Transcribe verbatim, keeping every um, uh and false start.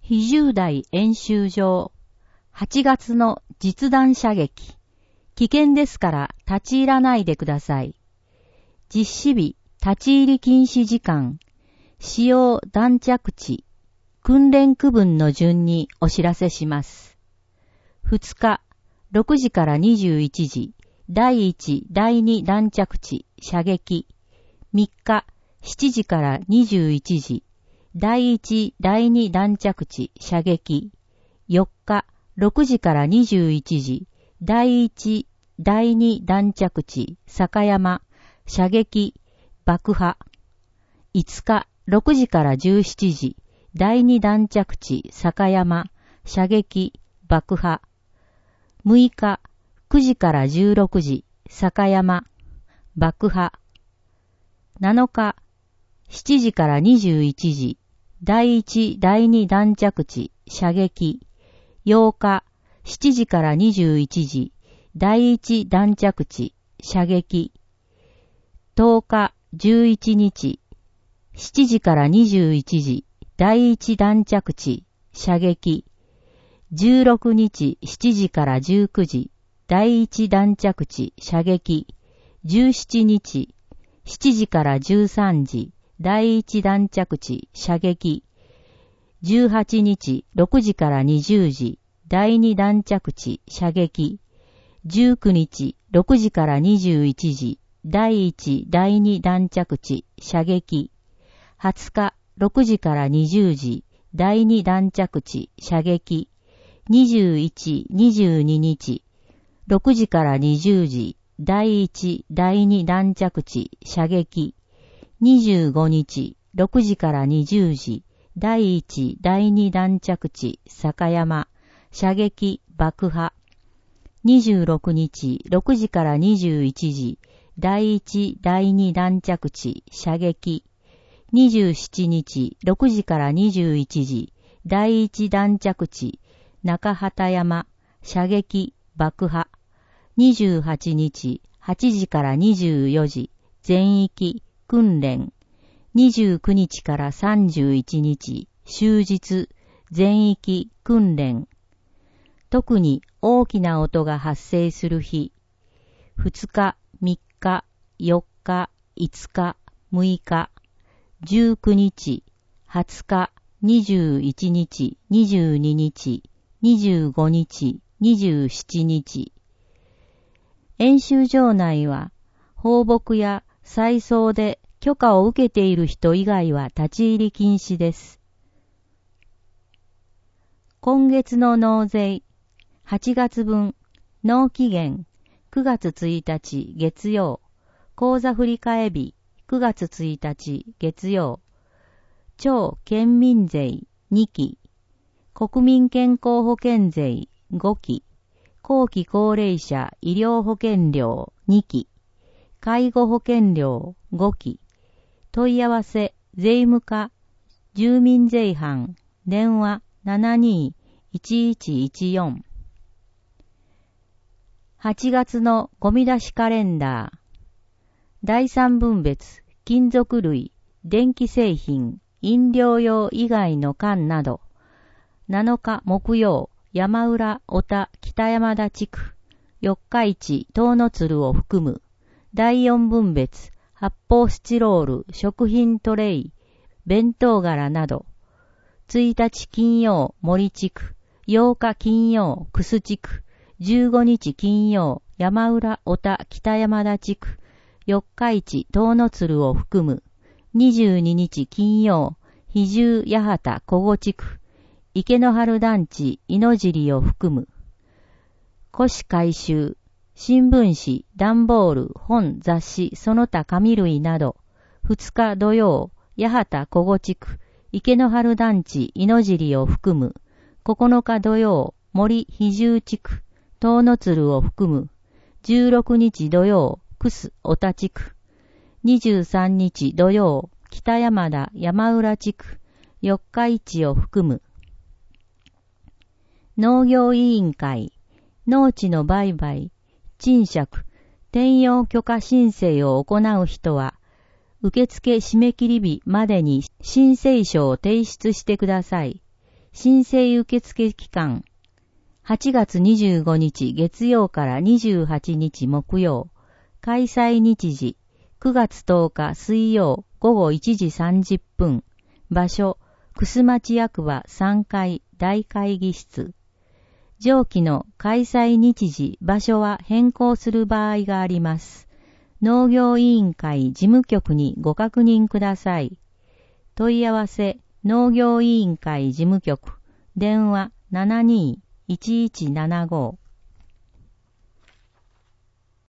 非重大演習場、はちがつの実弾射撃。危険ですから立ち入らないでください。実施日、立ち入り禁止時間、使用弾着地、訓練区分の順にお知らせします。ふつか、ろくじからにじゅういちじ、だいいち、だいに弾着地、射撃。みっか、しちじからにじゅういちじ、だいいち、だいに弾着地、射撃。よっか、ろくじからにじゅういちじ、だいいち、だいに弾着地、坂山、射撃、爆破。いつか、ろくじからじゅうしちじ、だいに弾着地、坂山、射撃、爆破。むいか、くじからじゅうろくじ、坂山、爆破。なのか、しちじからにじゅういちじ、だいいち、だいに弾着地、射撃。ようか、しちじからにじゅういちじ、だいいち弾着地、射撃。とおか、じゅういちにち、しちじからにじゅういちじ、だいいち弾着地、射撃。じゅうろくにち、しちじからじゅうくじ、だいいち弾着地、射撃。じゅうしちにち、しちじからじゅうさんじ、だいいち弾着地、射撃。じゅうはちにち、ろくじからにじゅうじ、だいに弾着地、射撃。じゅうくにち、ろくじからにじゅういちじ、だいいち、だいに弾着地、射撃。はつか、ろくじからにじゅうじ、だいに弾着地、射撃。にじゅういち、にじゅうににち、ろくじからにじゅうじ、だいいち、だいに弾着地、射撃。にじゅうごにち、ろくじからにじゅうじ、だいいち、だいに弾着地、坂山、射撃、爆破。にじゅうろくにち、ろくじからにじゅういちじ、だいいち、だいに弾着地、射撃。にじゅうしちにち、ろくじからにじゅういちじ、だいいち弾着地、中畑山、射撃、爆破。にじゅうはちにち、はちじからにじゅうよじ、全域、訓練。にじゅうくにちからさんじゅういちにち、終日、全域、訓練。特に大きな音が発生する日。ふつか、みっか、よっか、いつか、むいか、じゅうくにち、はつか、にじゅういちにち、にじゅうににち、にじゅうごにち、にじゅうしちにち。演習場内は放牧や祭葬で許可を受けている人以外は立ち入り禁止です。今月の納税、はちがつぶん、納期限、くがつついたち月曜、口座振替日、くがつついたち月曜、超県民税にき、国民健康保険税ごき、後期高齢者医療保険料にき、介護保険料ごき、問い合わせ税務課住民税班電話 ななにーいちいちいちよん。はちがつのゴミ出しカレンダー。第三分別金属類、電気製品、飲料用以外の缶など。なのか木曜、山浦小田北山田地区、四日市遠野鶴を含む。第四分別発泡スチロール食品トレイ、弁当柄など。ついたち金曜森地区、ようか金曜楠地区、じゅうごにち金曜山浦小田北山田地区、四日市遠野鶴を含む。にじゅうににち金曜比重八幡小後地区、池の春団地猪尻を含む。古紙回収、新聞紙、段ボール、本、雑誌、その他紙類など。ふつか土曜、八幡小後地区、池の春団地猪尻を含む。ここのか土曜、森比重地区、遠野鶴を含む。じゅうろくにち土曜、楠小田地区。にじゅうさんにち土曜、北山田山浦地区、四日市を含む。農業委員会、農地の売買、賃借、転用許可申請を行う人は、受付締め切り日までに申請書を提出してください。 申請受付期間、はちがつにじゅうごにち月曜からにじゅうはちにち木曜、開催日時、くがつとおか水曜午後いちじさんじゅっぷん、場所、楠町役場さんかい大会議室。上記の開催日時、場所は変更する場合があります。農業委員会事務局にご確認ください。問い合わせ、農業委員会事務局、電話ななにーいちいちななご。